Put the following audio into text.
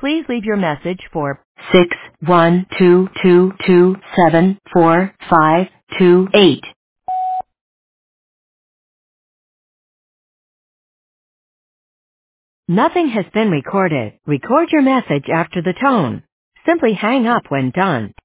Please leave your message for 61222745528. Nothing has been recorded. Record your message after the tone. Simply hang up when done.